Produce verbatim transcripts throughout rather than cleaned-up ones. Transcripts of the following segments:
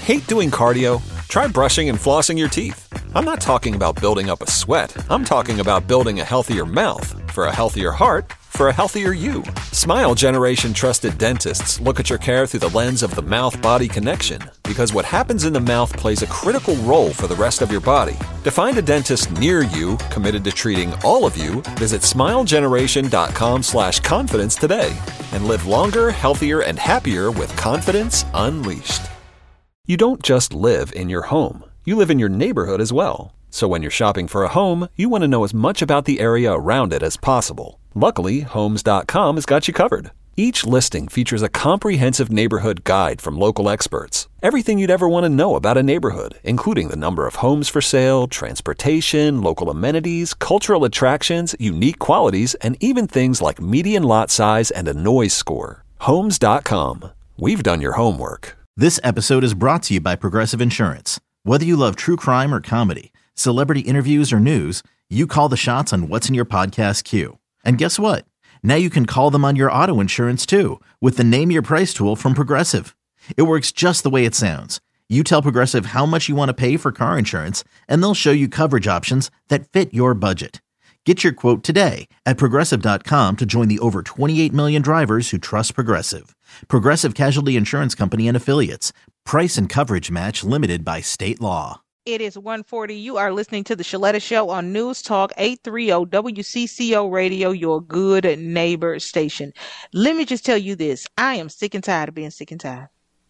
Hate doing cardio? Try brushing and flossing your teeth. I'm not talking about building up a sweat. I'm talking about building a healthier mouth for a healthier heart for a healthier you. Smile Generation trusted dentists look at your care through the lens of the mouth-body connection because what happens in the mouth plays a critical role for the rest of your body. To find a dentist near you committed to treating all of you, visit smilegeneration.com slash confidence today and live longer, healthier, and happier with confidence unleashed. You don't just live in your home. You live in your neighborhood as well. So when you're shopping for a home, you want to know as much about the area around it as possible. Luckily, Homes dot com has got you covered. Each listing features a comprehensive neighborhood guide from local experts. Everything you'd ever want to know about a neighborhood, including the number of homes for sale, transportation, local amenities, cultural attractions, unique qualities, and even things like median lot size and a noise score. Homes dot com. We've done your homework. This episode is brought to you by Progressive Insurance. Whether you love true crime or comedy, celebrity interviews or news, you call the shots on what's in your podcast queue. And guess what? Now you can call them on your auto insurance too with the Name Your Price tool from Progressive. It works just the way it sounds. You tell Progressive how much you want to pay for car insurance, and they'll show you coverage options that fit your budget. Get your quote today at Progressive dot com to join the over twenty-eight million drivers who trust Progressive. Progressive Casualty Insurance Company and Affiliates. Price and coverage match limited by state law. It is one forty. You are listening to the Shaletta Show on News Talk eight thirty W C C O Radio, your good neighbor station. Let me just tell you this. I am sick and tired of being sick and tired.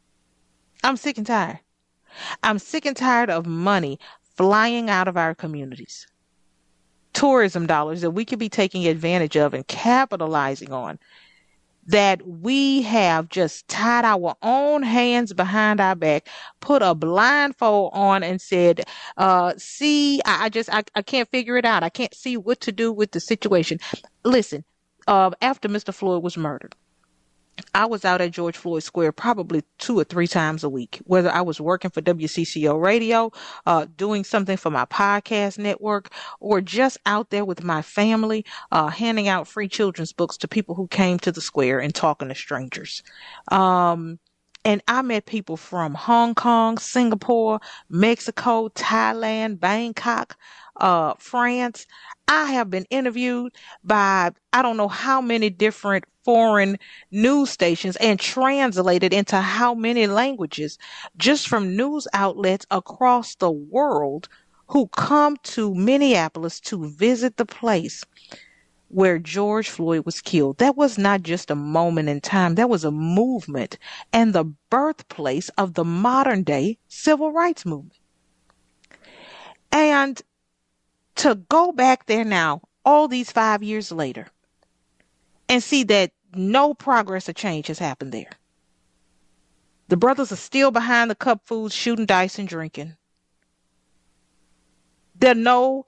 I'm sick and tired. I'm sick and tired of money flying out of our communities. Tourism dollars that we could be taking advantage of and capitalizing on, that we have just tied our own hands behind our back, put a blindfold on and said, uh, see, I, I just, I, I can't figure it out. I can't see what to do with the situation. Listen, uh, after Mister Floyd was murdered, I was out at George Floyd Square probably two or three times a week, whether I was working for W C C O Radio, uh, doing something for my podcast network, or just out there with my family, uh, handing out free children's books to people who came to the square and talking to strangers. Um, and I met people from Hong Kong, Singapore, Mexico, Thailand, Bangkok, uh, France. I have been interviewed by, I don't know how many different foreign news stations and translated into how many languages, just from news outlets across the world who come to Minneapolis to visit the place where George Floyd was killed. That was not just a moment in time. That was a movement and the birthplace of the modern day civil rights movement. And to go back there now, all these five years later, and see that no progress or change has happened there. The brothers are still behind the cup foods, shooting dice and drinking. There are no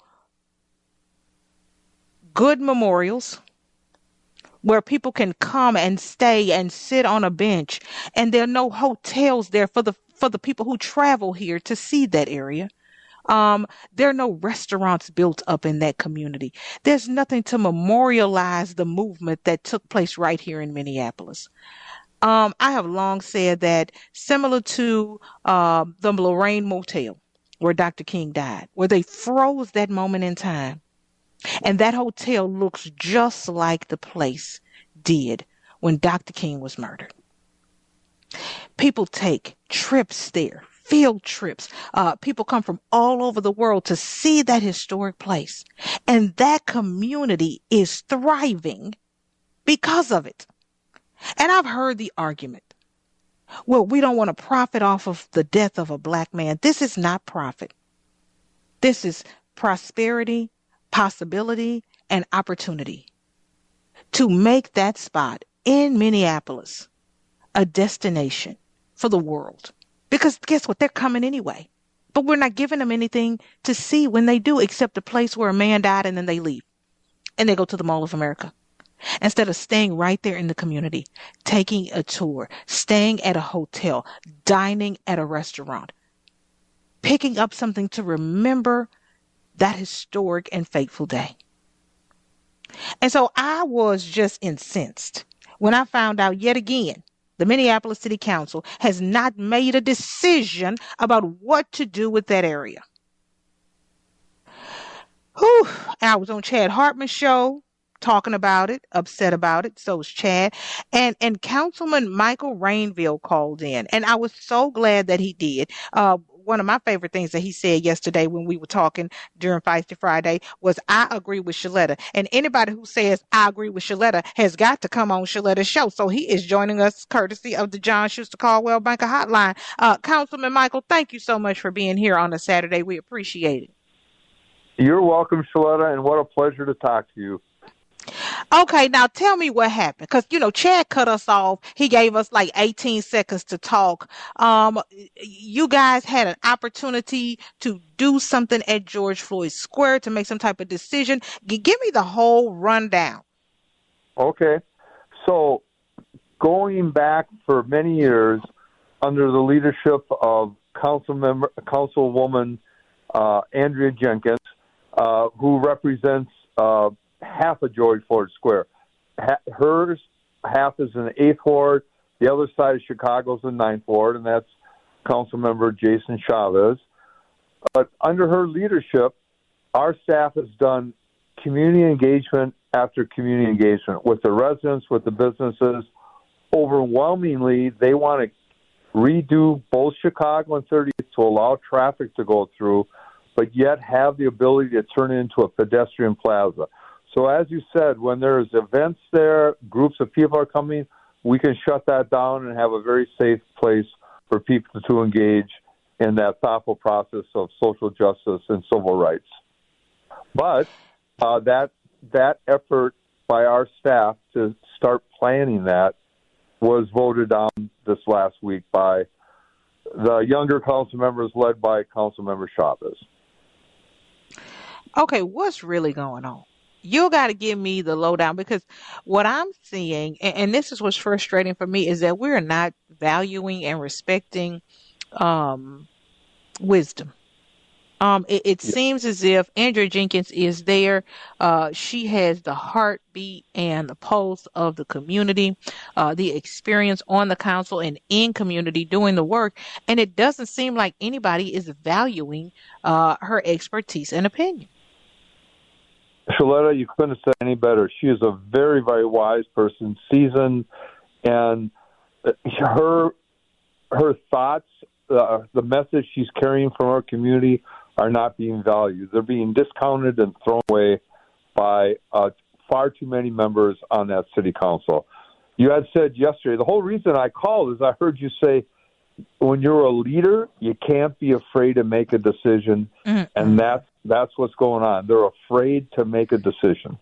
good memorials where people can come and stay and sit on a bench, and there are no hotels there for the for the people who travel here to see that area. Um, there are no restaurants built up in that community. There's nothing to memorialize the movement that took place right here in Minneapolis. Um, I have long said that similar to uh, the Lorraine Motel where Doctor King died, where they froze that moment in time. And that hotel looks just like the place did when Doctor King was murdered. People take trips there. Field trips. Uh, people come from all over the world to see that historic place. And that community is thriving because of it. And I've heard the argument, well, we don't want to profit off of the death of a black man. This is not profit. This is prosperity, possibility, and opportunity to make that spot in Minneapolis a destination for the world. Because guess what? They're coming anyway. But we're not giving them anything to see when they do, except a place where a man died and then they leave. And they go to the Mall of America. Instead of staying right there in the community, taking a tour, staying at a hotel, dining at a restaurant, picking up something to remember that historic and fateful day. And so I was just incensed when I found out yet again the Minneapolis City Council has not made a decision about what to do with that area. Whew. I was on Chad Hartman's show talking about it, upset about it. So was Chad. And and Councilman Michael Rainville called in, and I was so glad that he did. Uh, one of my favorite things that he said yesterday when we were talking during Feisty Friday was, I agree with Shaletta. And anybody who says, I agree with Shaletta, has got to come on Shaletta's show. So he is joining us courtesy of the John Schuster Caldwell Banker Hotline. Uh, Councilman Michael, thank you so much for being here on a Saturday. We appreciate it. You're welcome, Shaletta, and what a pleasure to talk to you. Okay, now tell me what happened, because, you know, Chad cut us off. He gave us like eighteen seconds to talk. Um, you guys had an opportunity to do something at George Floyd Square to make some type of decision. G- give me the whole rundown. Okay. So going back for many years under the leadership of Council member, Councilwoman uh, Andrea Jenkins, uh, who represents uh, half of George Floyd Square. Ha- hers half is in the eighth Ward. The other side of Chicago is the ninth Ward, and that's Councilmember Jason Chavez. But under her leadership, our staff has done community engagement after community engagement with the residents, with the businesses. Overwhelmingly, they want to redo both Chicago and thirtieth to allow traffic to go through, but yet have the ability to turn it into a pedestrian plaza. So as you said, when there's events there, groups of people are coming, we can shut that down and have a very safe place for people to engage in that thoughtful process of social justice and civil rights. But uh, that that effort by our staff to start planning that was voted down this last week by the younger council members led by Councilmember Chavez. Okay, what's really going on? You got to give me the lowdown, because what I'm seeing, and, and this is what's frustrating for me, is that we're not valuing and respecting um, wisdom. Um, it, it yeah. seems as if Andrea Jenkins is there. Uh, she has the heartbeat and the pulse of the community, uh, the experience on the council and in community doing the work. And it doesn't seem like anybody is valuing uh, her expertise and opinion. Shaletta, you couldn't have said any better. She is a very, very wise person, seasoned, and her her thoughts, uh, the message she's carrying from our community are not being valued. They're being discounted and thrown away by uh, far too many members on that city council. You had said yesterday, the whole reason I called is I heard you say, when you're a leader, you can't be afraid to make a decision, mm-hmm. and that's that's what's going on. They're afraid to make a decision.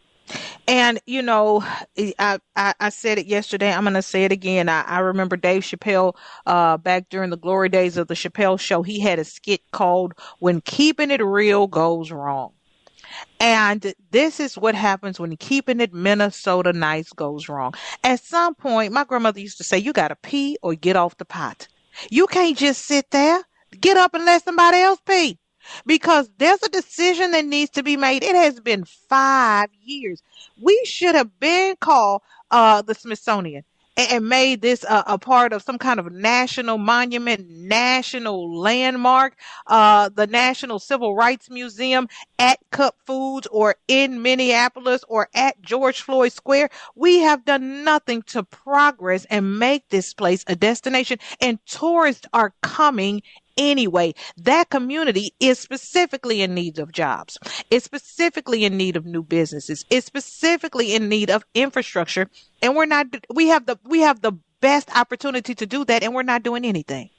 And, you know, I, I, I said it yesterday. I'm going to say it again. I, I remember Dave Chappelle uh, back during the glory days of the Chappelle Show. He had a skit called When Keeping It Real Goes Wrong. And this is what happens when keeping it Minnesota nice goes wrong. At some point, my grandmother used to say, you got to pee or get off the pot. You can't just sit there. Get up and let somebody else pee. Because there's a decision that needs to be made. It has been five years. We should have been called uh, the Smithsonian and, and made this uh, a part of some kind of national monument, national landmark, uh, the National Civil Rights Museum at Cup Foods or in Minneapolis or at George Floyd Square. We have done nothing to progress and make this place a destination, and tourists are coming anyway. That community is specifically in need of jobs. It's specifically in need of new businesses. It's specifically in need of infrastructure. And we're not, we have the, we have the best opportunity to do that, and we're not doing anything.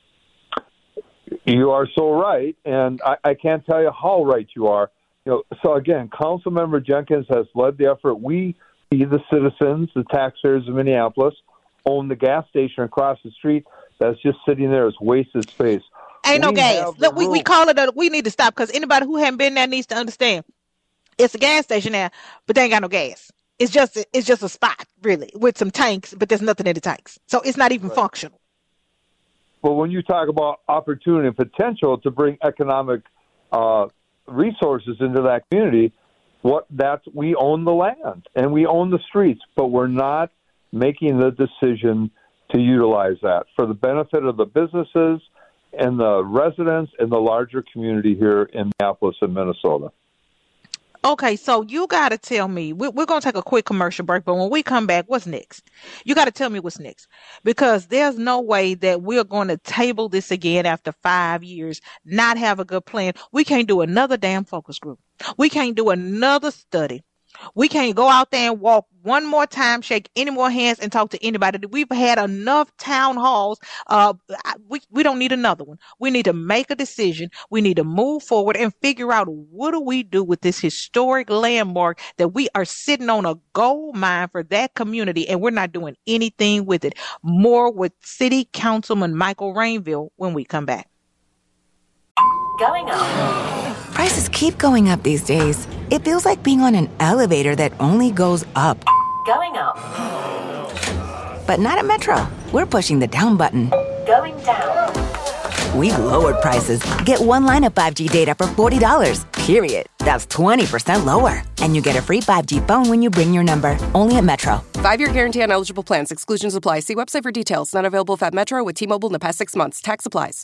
You are so right. And I, I can't tell you how right you are. You know, so again, Councilmember Jenkins has led the effort. We, the citizens, the taxpayers of Minneapolis, own the gas station across the street that's just sitting there as wasted space. Ain't no gas. Look, we, we call it a, we need to stop, because anybody who hasn't been there needs to understand it's a gas station there, but they ain't got no gas. It's just a, it's just a spot, really, with some tanks, but there's nothing in the tanks. So it's not even right. functional. But when you talk about opportunity and potential to bring economic uh, resources into that community, what that's we own the land and we own the streets, but we're not making the decision to utilize that for the benefit of the businesses and the residents and the larger community here in Minneapolis and Minnesota. Okay, so you got to tell me, we're, we're going to take a quick commercial break, but when we come back, what's next? You got to tell me what's next, because there's no way that we're going to table this again after five years, not have a good plan. We can't do another damn focus group. We can't do another study. We can't go out there and walk one more time, shake any more hands, and talk to anybody. We've had enough town halls. Uh, we, we don't need another one. We need to make a decision. We need to move forward and figure out, what do we do with this historic landmark that we are sitting on a gold mine for that community, and we're not doing anything with it. More with City Councilman Michael Rainville when we come back. Going up. Prices keep going up these days. It feels like being on an elevator that only goes up. Going up. But not at Metro. We're pushing the down button. Going down. We've lowered prices. Get one line of five G data for forty dollars, period. That's twenty percent lower. And you get a free five G phone when you bring your number. Only at Metro. Five-year guarantee on eligible plans. Exclusions apply. See website for details. Not available at Metro with T-Mobile in the past six months. Tax applies.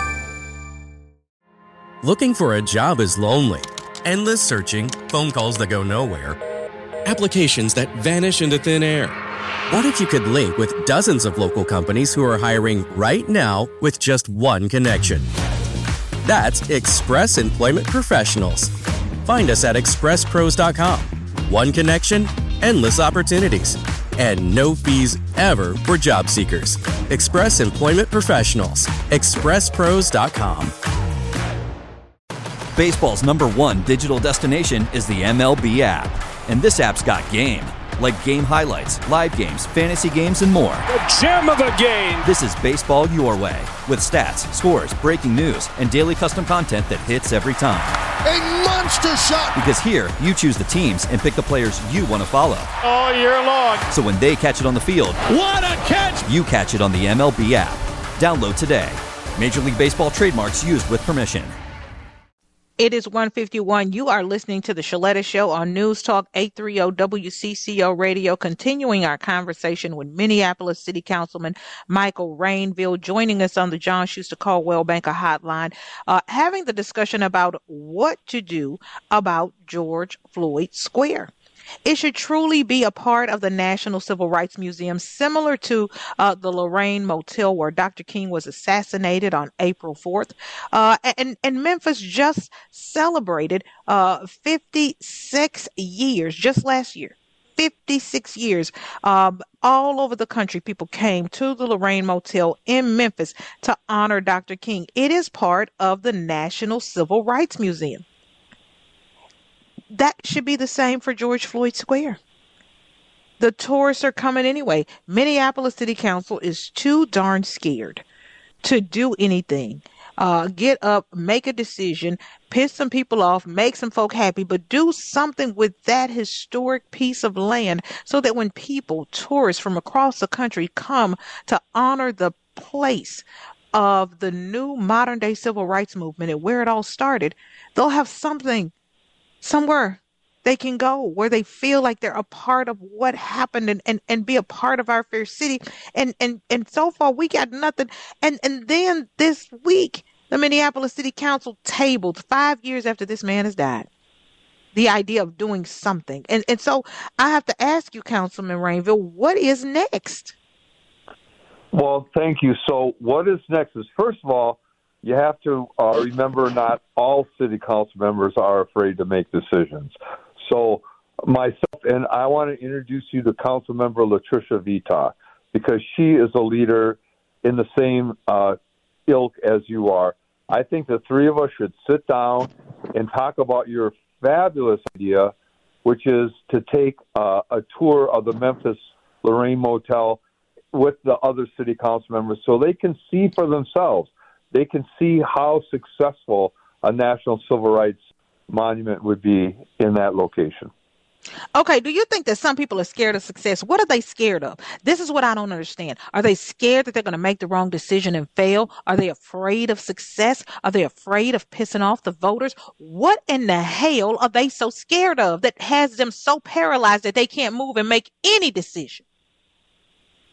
Looking for a job is lonely. Endless searching, phone calls that go nowhere, applications that vanish into thin air. What if you could link with dozens of local companies who are hiring right now with just one connection? That's Express Employment Professionals. Find us at express pros dot com. One connection, endless opportunities, and no fees ever for job seekers. Express Employment Professionals. express pros dot com. Baseball's number one digital destination is the M L B app. And this app's got game, like game highlights, live games, fantasy games, and more. The gem of the game! This is baseball your way, with stats, scores, breaking news, and daily custom content that hits every time. A monster shot! Because here, you choose the teams and pick the players you want to follow. All year long. So when they catch it on the field, what a catch! You catch it on the M L B app. Download today. Major League Baseball trademarks used with permission. It is one fifty-one. You are listening to the Shaletta Show on News Talk eight thirty W C C O Radio, continuing our conversation with Minneapolis City Councilman Michael Rainville, joining us on the John Schuster Coldwell Banker Hotline, uh, having the discussion about what to do about George Floyd Square. It should truly be a part of the National Civil Rights Museum, similar to uh, the Lorraine Motel where Doctor King was assassinated on April fourth. Uh, and, and Memphis just celebrated uh, fifty-six years, just last year. fifty-six years. Um, all over the country, people came to the Lorraine Motel in Memphis to honor Doctor King. It is part of the National Civil Rights Museum. That should be the same for George Floyd Square. The tourists are coming anyway. Minneapolis City Council is too darn scared to do anything. Uh, get up, make a decision, piss some people off, make some folk happy, but do something with that historic piece of land so that when people, tourists from across the country, come to honor the place of the new modern day civil rights movement and where it all started, they'll have something somewhere they can go where they feel like they're a part of what happened and, and, and be a part of our fair city. And, and, and so far we got nothing. And, and then this week, the Minneapolis City Council tabled five years after this man has died, the idea of doing something. And, and so I have to ask you, Councilman Rainville, what is next? Well, thank you. So what is next is, first of all, you have to uh, remember not all city council members are afraid to make decisions. So myself, and I want to introduce you to Council Member Latricia Vita, because she is a leader in the same uh, ilk as you are. I think the three of us should sit down and talk about your fabulous idea, which is to take uh, a tour of the Memphis Lorraine Motel with the other city council members so they can see for themselves. They can see how successful a national civil rights monument would be in that location. Okay, do you think that some people are scared of success? What are they scared of? This is what I don't understand. Are they scared that they're going to make the wrong decision and fail? Are they afraid of success? Are they afraid of pissing off the voters? What in the hell are they so scared of that has them so paralyzed that they can't move and make any decision?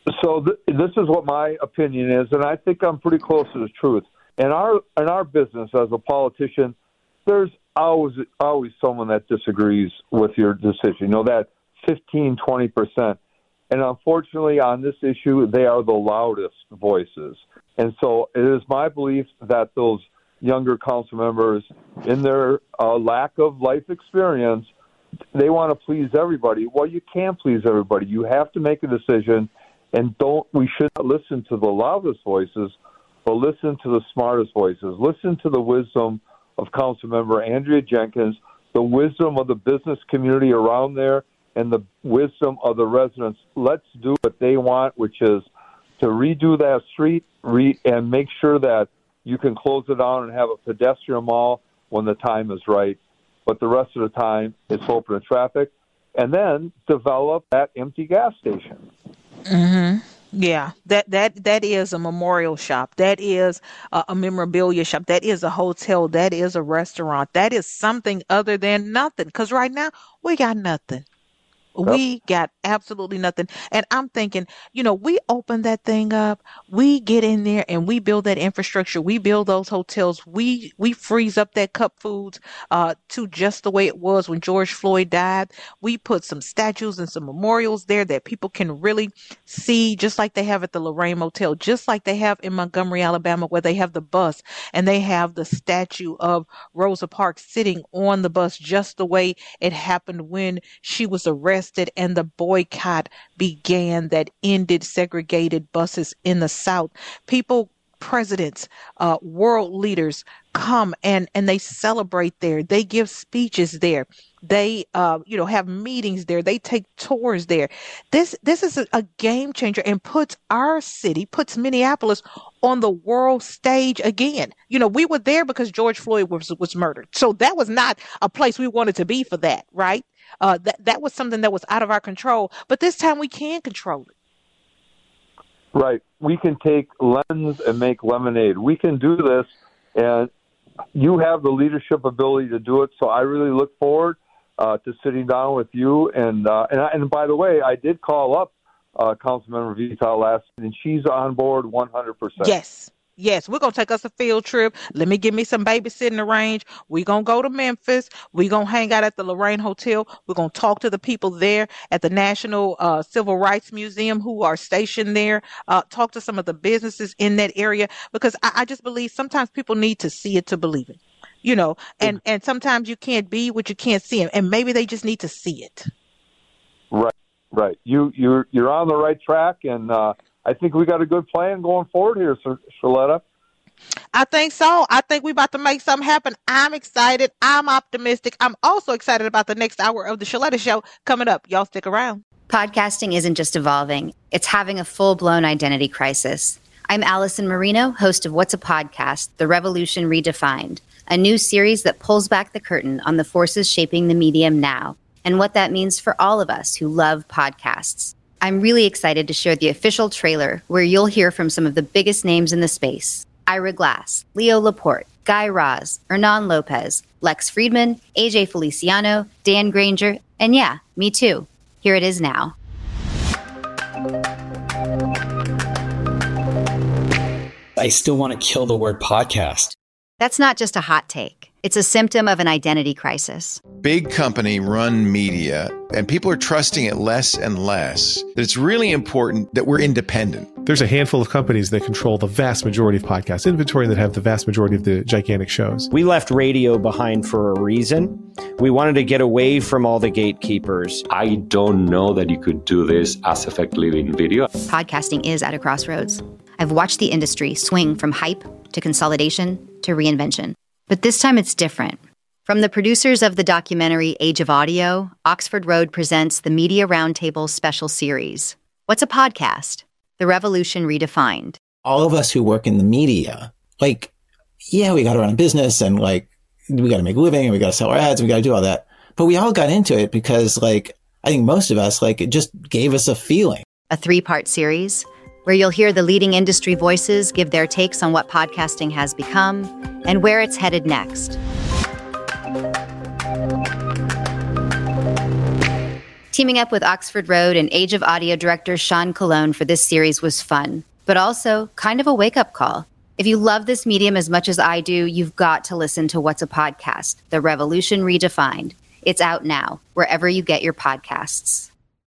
So th- this is what my opinion is, and I think I'm pretty close to the truth. In our in our business as a politician, there's always always someone that disagrees with your decision. You know, that fifteen, twenty percent. And unfortunately, on this issue, they are the loudest voices. And so it is my belief that those younger council members, in their uh, lack of life experience, they want to please everybody. Well, you can't please everybody. You have to make a decision, and don't. We should not listen to the loudest voices, but listen to the smartest voices. Listen to the wisdom of Councilmember Andrea Jenkins, the wisdom of the business community around there, and the wisdom of the residents. Let's do what they want, which is to redo that street re- and make sure that you can close it down and have a pedestrian mall when the time is right. But the rest of the time, it's open to traffic. And then develop that empty gas station. Mm-hmm. Yeah, that that that is a memorial shop. That is a, a memorabilia shop. That is a hotel. That is a restaurant. That is something other than nothing. Because right now, we got nothing. We got absolutely nothing. And I'm thinking, you know, we open that thing up, we get in there and we build that infrastructure. We build those hotels. We we freeze up that Cup Foods uh, to just the way it was when George Floyd died. We put some statues and some memorials there that people can really see, just like they have at the Lorraine Motel, just like they have in Montgomery, Alabama, where they have the bus and they have the statue of Rosa Parks sitting on the bus, just the way it happened when she was arrested and the boycott began that ended segregated buses in the South. People, presidents, uh, world leaders come and, and they celebrate there. They give speeches there. They, uh, you know, have meetings there. They take tours there. This, this is a, a game changer and puts our city, puts Minneapolis on the world stage again. You know, we were there because George Floyd was, was murdered. So that was not a place we wanted to be for that, right? Uh, that that was something that was out of our control, but this time we can control it. Right. We can take lemons and make lemonade. We can do this, and you have the leadership ability to do it. So I really look forward uh, to sitting down with you. And uh, and, I, and by the way, I did call up uh, Councilmember Vital last, and she's on board one hundred percent. Yes. Yes, we're going to take us a field trip. Let me give me some babysitting arranged. We're going to go to Memphis. We're going to hang out at the Lorraine Hotel. We're going to talk to the people there at the National uh, Civil Rights Museum who are stationed there. Uh, talk to some of the businesses in that area, because I, I just believe sometimes people need to see it to believe it, you know, and, and sometimes you can't be what you can't see, and maybe they just need to see it. Right, right. You, you're, you're on the right track, and uh, I think we got a good plan going forward here, Shaletta. I think so. I think we're about to make something happen. I'm excited. I'm optimistic. I'm also excited about the next hour of the Shaletta Show coming up. Y'all stick around. Podcasting isn't just evolving. It's having a full-blown identity crisis. I'm Allison Marino, host of What's a Podcast? The Revolution Redefined, a new series that pulls back the curtain on the forces shaping the medium now and what that means for all of us who love podcasts. I'm really excited to share the official trailer where you'll hear from some of the biggest names in the space. Ira Glass, Leo Laporte, Guy Raz, Hernan Lopez, Lex Friedman, A J Feliciano, Dan Granger, and yeah, me too. Here it is now. I still want to kill the word podcast. That's not just a hot take. It's a symptom of an identity crisis. Big company run media, and people are trusting it less and less. That it's really important that we're independent. There's a handful of companies that control the vast majority of podcast inventory and that have the vast majority of the gigantic shows. We left radio behind for a reason. We wanted to get away from all the gatekeepers. I don't know that you could do this as effectively in video. Podcasting is at a crossroads. I've watched the industry swing from hype to consolidation to reinvention. But this time it's different. From the producers of the documentary Age of Audio, Oxford Road presents the Media Roundtable special series. What's a podcast? The Revolution Redefined. All of us who work in the media, like, yeah, we got to run a business and like, we got to make a living and we got to sell our ads and we got to do all that. But we all got into it because like, I think most of us, like, it just gave us a feeling. A three-part series where you'll hear the leading industry voices give their takes on what podcasting has become and where it's headed next. Teaming up with Oxford Road and Age of Audio director Sean Colon for this series was fun, but also kind of a wake-up call. If you love this medium as much as I do, you've got to listen to What's a Podcast? The Revolution Redefined. It's out now, wherever you get your podcasts.